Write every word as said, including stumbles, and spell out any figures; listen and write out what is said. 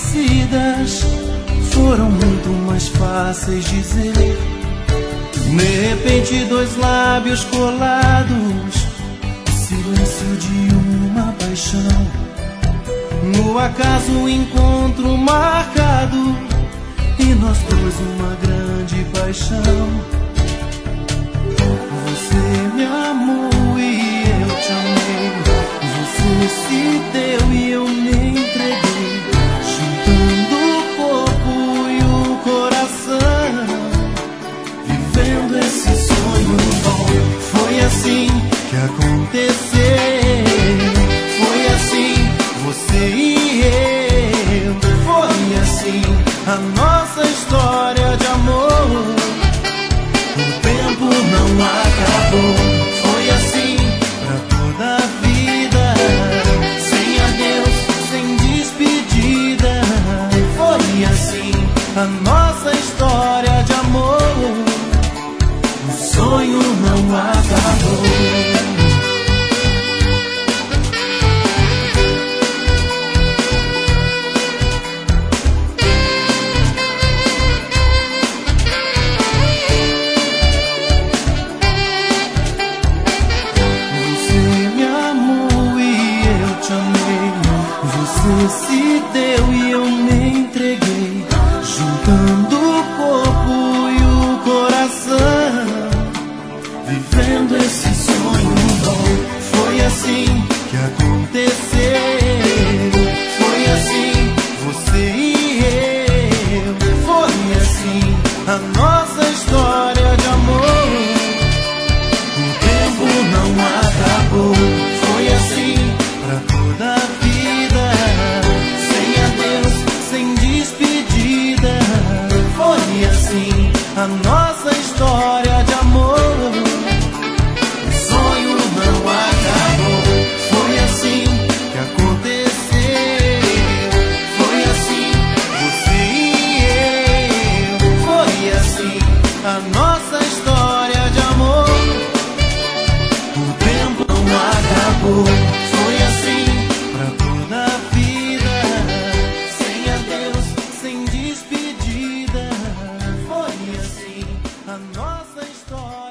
conhecidas foram muito mais fáceis de dizer. De repente dois lábios colados, silêncio de uma paixão. No acaso um encontro marcado, e nós dois uma grande paixão. Você me amou e eu te amei. Você se deu e eu me entreguei, juntando o corpo e o coração, vivendo esse sonho bom. Foi assim que aconteceu. Foi assim, você e eu. Foi assim a nossa história de amor. O tempo não acabou. Foi assim pra toda a vida, sem adeus, sem despedida. Foi assim a nossa história de amor. O sonho não acabou. Você se deu e eu me entreguei, juntando o corpo e o coração, vivendo esse sonho bom. Foi assim que aconteceu. Foi assim, você e eu. Foi assim a nossa história de amor. O tempo não acabou. Foi assim pra toda a vida, sem adeus, sem despedida. Foi assim a nossa história de amor. O sonho não acabou. Foi assim que aconteceu. Foi assim, você e eu. Foi assim a nossa história de amor. O tempo não acabou. Foi assim pra toda a vida, sem adeus, sem despedida. Foi assim a nossa história.